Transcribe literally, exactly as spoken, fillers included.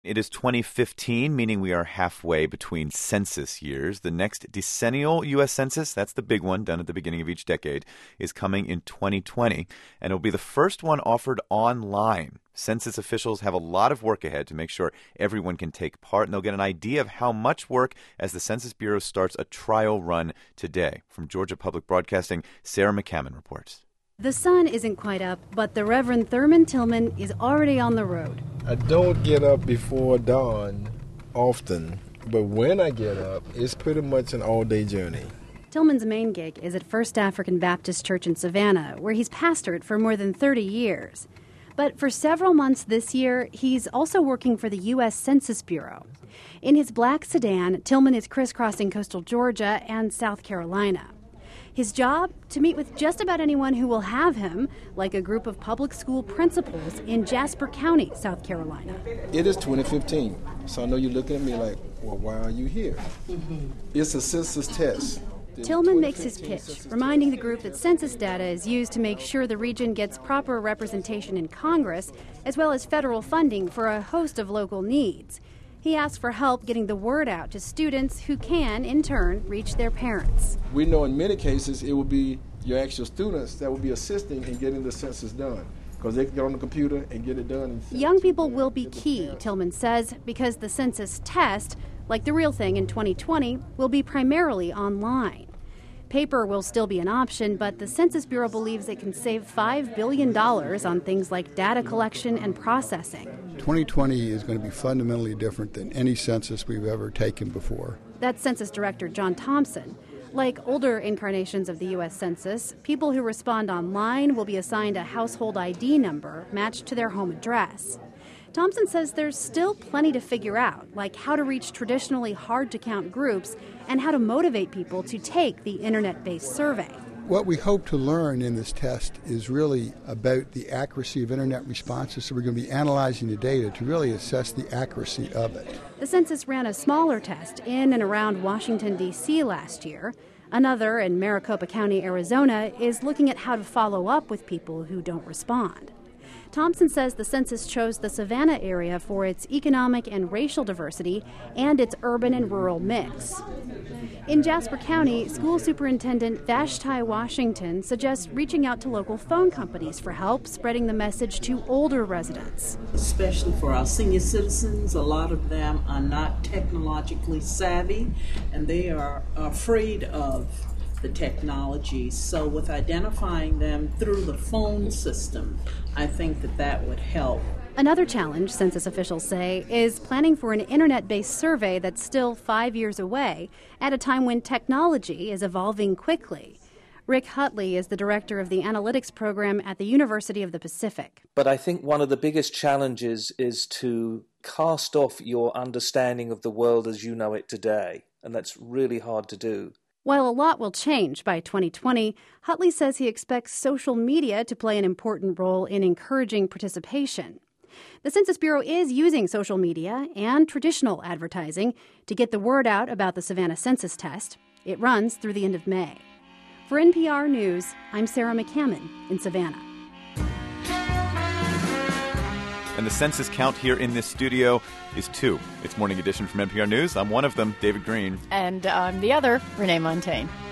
It is twenty fifteen, meaning we are halfway between census years. The next decennial U S Census, that's the big one done at the beginning of each decade, is coming in twenty twenty, and it'll be the first one offered online. Census officials have a lot of work ahead to make sure everyone can take part, and they'll get an idea of how much work as the Census Bureau starts a trial run today. From Georgia Public Broadcasting, Sarah McCammon reports. The sun isn't quite up, but the Reverend Thurman Tillman is already on the road. I don't get up before dawn often, but when I get up, it's pretty much an all-day journey. Tillman's main gig is at First African Baptist Church in Savannah, where he's pastored for more than thirty years. But for several months this year, he's also working for the U S Census Bureau. In his black sedan, Tillman is crisscrossing coastal Georgia and South Carolina. His job? To meet with just about anyone who will have him, like a group of public school principals in Jasper County, South Carolina. It is twenty fifteen, so I know you're looking at me like, well, why are you here? Mm-hmm. It's a census test. Tillman makes his pitch, reminding the group that census data is used to make sure the region gets proper representation in Congress, as well as federal funding for a host of local needs. He asks for help getting the word out to students who can, in turn, reach their parents. We know in many cases it will be your actual students that will be assisting in getting the census done, because they can get on the computer and get it done. Young people will be key, Tillman says, because the census test, like the real thing in twenty twenty, will be primarily online. Paper will still be an option, but the Census Bureau believes it can save five billion dollars on things like data collection and processing. twenty twenty is going to be fundamentally different than any census we've ever taken before. That's Census Director John Thompson. Like older incarnations of the U S Census, people who respond online will be assigned a household I D number matched to their home address. Thompson says there's still plenty to figure out, like how to reach traditionally hard-to-count groups and how to motivate people to take the internet-based survey. What we hope to learn in this test is really about the accuracy of internet responses, so we're going to be analyzing the data to really assess the accuracy of it. The census ran a smaller test in and around Washington, D C last year. Another in Maricopa County, Arizona, is looking at how to follow up with people who don't respond. Thompson says the census chose the Savannah area for its economic and racial diversity and its urban and rural mix. In Jasper County, School Superintendent Vashti Washington suggests reaching out to local phone companies for help spreading the message to older residents. Especially for our senior citizens, a lot of them are not technologically savvy and they are afraid of the technology. So with identifying them through the phone system, I think that that would help. Another challenge, census officials say, is planning for an internet-based survey that's still five years away at a time when technology is evolving quickly. Rick Hutley is the director of the analytics program at the University of the Pacific. But I think one of the biggest challenges is to cast off your understanding of the world as you know it today, and that's really hard to do. While a lot will change by twenty twenty, Hutley says he expects social media to play an important role in encouraging participation. The Census Bureau is using social media and traditional advertising to get the word out about the Savannah Census Test. It runs through the end of May. For N P R News, I'm Sarah McCammon in Savannah. And the census count here in this studio is two. It's Morning Edition from N P R News. I'm one of them, David Green. And I'm the other, Renee Montaigne.